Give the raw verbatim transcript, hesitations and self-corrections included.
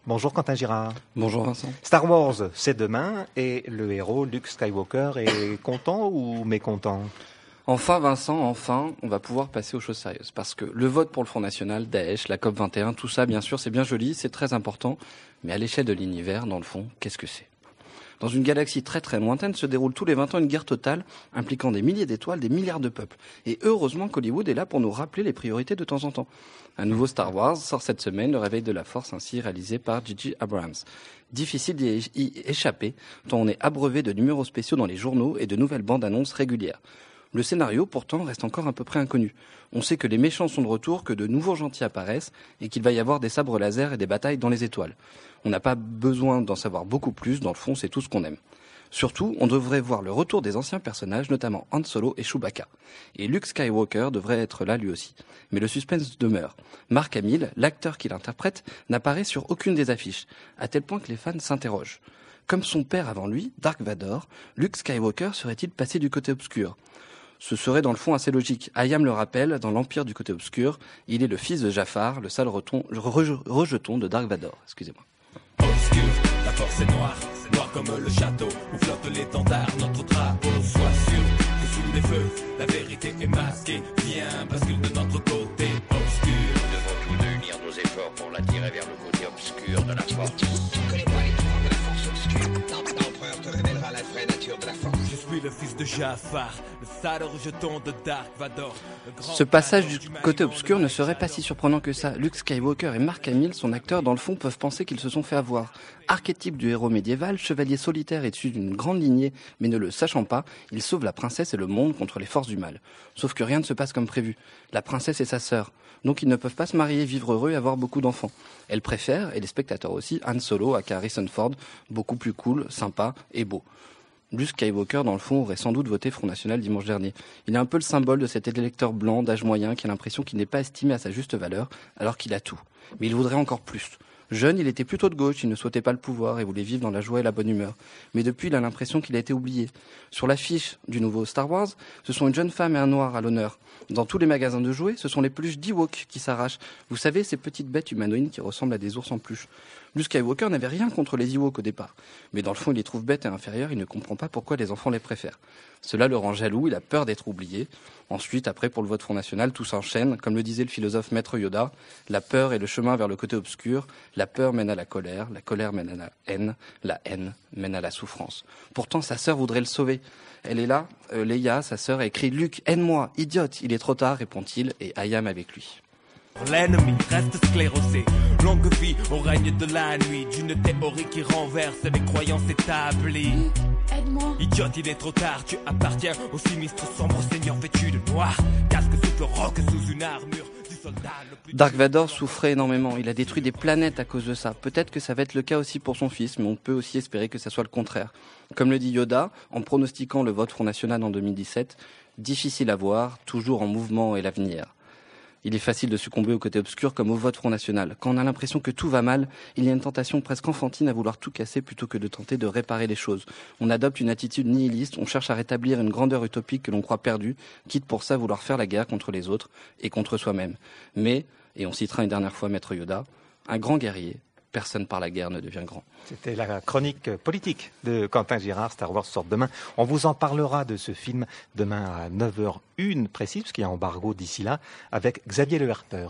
Bonjour Quentin Girard. Bonjour Vincent. Star Wars, c'est demain et le héros Luke Skywalker est content ou mécontent ? Enfin Vincent, enfin, on va pouvoir passer aux choses sérieuses. Parce que le vote pour le Front National, Daesh, la COP vingt et un, tout ça, bien sûr, c'est bien joli, c'est très important. Mais à l'échelle de l'univers, dans le fond, qu'est-ce que c'est ? Dans une galaxie très très lointaine se déroule tous les vingt ans une guerre totale impliquant des milliers d'étoiles, des milliards de peuples. Et heureusement qu'Hollywood est là pour nous rappeler les priorités de temps en temps. Un nouveau Star Wars sort cette semaine, Le Réveil de la Force, ainsi réalisé par J J Abrams. Difficile d'y échapper, tant on est abreuvé de numéros spéciaux dans les journaux et de nouvelles bandes annonces régulières. Le scénario, pourtant, reste encore à peu près inconnu. On sait que les méchants sont de retour, que de nouveaux gentils apparaissent et qu'il va y avoir des sabres laser et des batailles dans les étoiles. On n'a pas besoin d'en savoir beaucoup plus, dans le fond, c'est tout ce qu'on aime. Surtout, on devrait voir le retour des anciens personnages, notamment Han Solo et Chewbacca. Et Luke Skywalker devrait être là lui aussi. Mais le suspense demeure. Mark Hamill, l'acteur qui l'interprète, n'apparaît sur aucune des affiches, à tel point que les fans s'interrogent. Comme son père avant lui, Dark Vador, Luke Skywalker serait-il passé du côté obscur ? Ce serait dans le fond assez logique. Hayam le rappelle, dans l'Empire du côté obscur, il est le fils de Jafar, le sale reton, rejeton de Dark Vador. Excusez-moi. Obscur, la force est noire, noire comme le château où flotte l'étendard, notre drapeau. Sois sûr que sous les feux, la vérité est masquée. Viens, bascule de notre côté obscur. Nous devons tous deux unir nos efforts pour l'attirer vers le côté obscur de la force. Tu ne connais pas les pouvoirs de la force obscure. L'empereur te révélera la vraie nature de la force. Je suis le fils de Jafar, le sale rejeton de Dark Vador. Ce passage du côté obscur ne serait pas si surprenant que ça. Luke Skywalker et Mark Hamill, son acteur, dans le fond, peuvent penser qu'ils se sont fait avoir. Archétype du héros médiéval, chevalier solitaire et issu d'une grande lignée, mais ne le sachant pas, il sauve la princesse et le monde contre les forces du mal. Sauf que rien ne se passe comme prévu. La princesse est sa sœur. Donc ils ne peuvent pas se marier, vivre heureux et avoir beaucoup d'enfants. Elle préfère, et les spectateurs aussi, Han Solo à Harrison Ford, beaucoup plus cool, sympa et beau. Luke Skywalker, dans le fond, aurait sans doute voté Front National dimanche dernier. Il est un peu le symbole de cet électeur blanc d'âge moyen qui a l'impression qu'il n'est pas estimé à sa juste valeur, alors qu'il a tout. Mais il voudrait encore plus. Jeune, il était plutôt de gauche, il ne souhaitait pas le pouvoir et voulait vivre dans la joie et la bonne humeur. Mais depuis, il a l'impression qu'il a été oublié. Sur l'affiche du nouveau Star Wars, ce sont une jeune femme et un noir à l'honneur. Dans tous les magasins de jouets, ce sont les peluches d'Ewok qui s'arrachent. Vous savez, ces petites bêtes humanoïdes qui ressemblent à des ours en peluche. Luke Skywalker n'avait rien contre les Ewoks au départ. Mais dans le fond, il les trouve bêtes et inférieurs, il ne comprend pas pourquoi les enfants les préfèrent. Cela le rend jaloux, il a peur d'être oublié. Ensuite, après, pour le vote Front National, tout s'enchaîne. Comme le disait le philosophe Maître Yoda, la peur est le chemin vers le côté obscur. La peur mène à la colère, la colère mène à la haine, la haine mène à la souffrance. Pourtant, sa sœur voudrait le sauver. Elle est là, euh, Leia, sa sœur, a écrit « Luke, aide-moi, idiote !» Il est trop tard, répond-il, et Hayam avec lui. L'ennemi reste sclérosé. Longue vie au règne de la nuit, d'une théorie qui renverse les croyances établies. Aide-moi. Idiote, il est trop tard, tu appartiens au sinistre sombre seigneur vêtu de noir. Casque sous le roc, sous une armure du soldat le plus... Dark Vador souffrait énormément, il a détruit des planètes à cause de ça. Peut-être que ça va être le cas aussi pour son fils, mais on peut aussi espérer que ça soit le contraire. Comme le dit Yoda, en pronostiquant le vote Front National en deux mille dix-sept, difficile à voir, toujours en mouvement est l'avenir. Il est facile de succomber au côté obscur comme au vote Front National. Quand on a l'impression que tout va mal, il y a une tentation presque enfantine à vouloir tout casser plutôt que de tenter de réparer les choses. On adopte une attitude nihiliste, on cherche à rétablir une grandeur utopique que l'on croit perdue, quitte pour ça à vouloir faire la guerre contre les autres et contre soi-même. Mais, et on citera une dernière fois Maître Yoda, un grand guerrier, personne par la guerre ne devient grand. C'était la chronique politique de Quentin Girard. Star Wars sort demain. On vous en parlera de ce film demain à neuf heures une précise, parce qu'il y a un embargo d'ici là, avec Xavier Le Herpeur.